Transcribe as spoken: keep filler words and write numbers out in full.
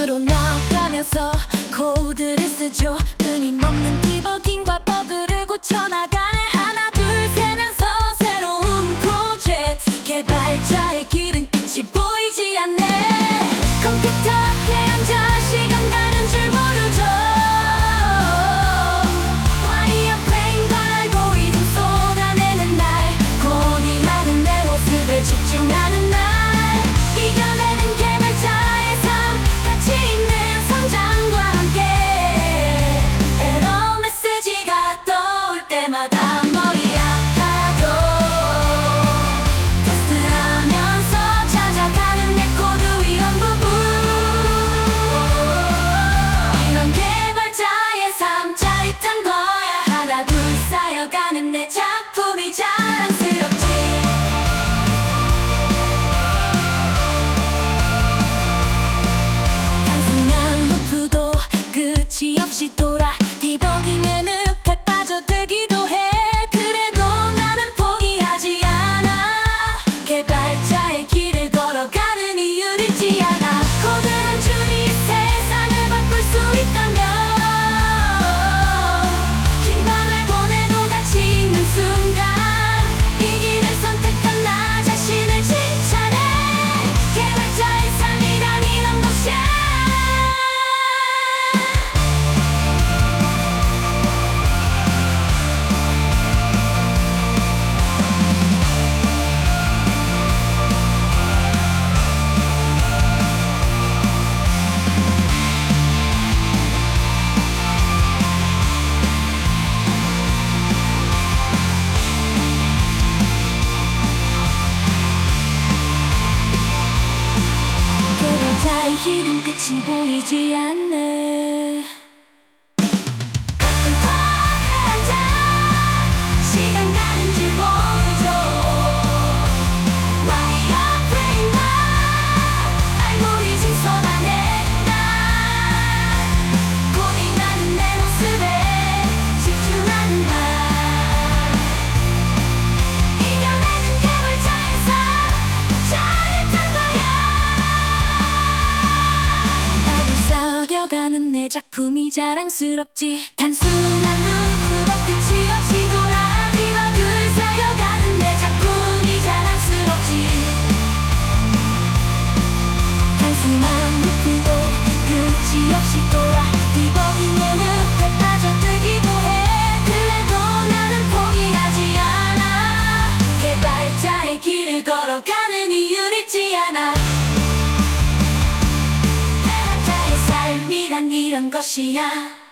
앞으로 나아가면서 코드를 쓰죠. 끊임없는 디버깅과 버그를 고쳐나가네. 하나 둘 세면서 새로운 프로젝트. 개발자의 길은 끝이 보이지 않네. 컴퓨터에 앉아 시간 가는 줄 모르죠. 와이어 프레임과 알고리즘 쏟아내는 날, 코딩하는 내 모습에 집중하는 날, 이겨내는 개발자의 삶, 가치 있는 성장과 함께 에러 메시지가 떠올 때마다 머리 아파도 테스트하면서 찾아가는 내 코드 이런 부분. 이런 개발자의 삶 짜릿한 거야. 하나 둘 쌓여가는 내 작품이 자랑스럽지. 단순한 루프도 끝이 없이 돌아 디버깅에 늪에 빠져들기도 해. 그래도 나는 포기하지 않아. 개발자의 길을 걸어가는 이유를 잊지 않아. 코드 한 줄이 세상을 바꿀 수 있다면 긴 밤을 보내도 가치 있는 순간, 이 길을 선택한 나 자신을 칭찬해. 개발자의 삶이란 이런 것이야. 개발자의 길은 끝이 보이지 않네. 컴퓨터에 앉아 시간 가는 줄 모르죠. 와이어 프레임과 알고리즘 쏟아내는 날, 코딩하는 내 모습에 집중하는 날, 이겨내는 개발자의 삶 짜릿한 거야. 나도 쌓여가는 내 작품이 자랑스럽지. 단순한 루프로 끝이 없이 돌아 디버그를 쌓여가는 내 작품이 자랑스럽지. 단순한 루프로 끝이 없이 돌아 디버깅에 늪에 빠져들기도 해. 그래도 나는 포기하지 않아. 개발자의 길을 걸어가는 이유를 잊지 않아. 개발자의 삶이란 이런 것이야.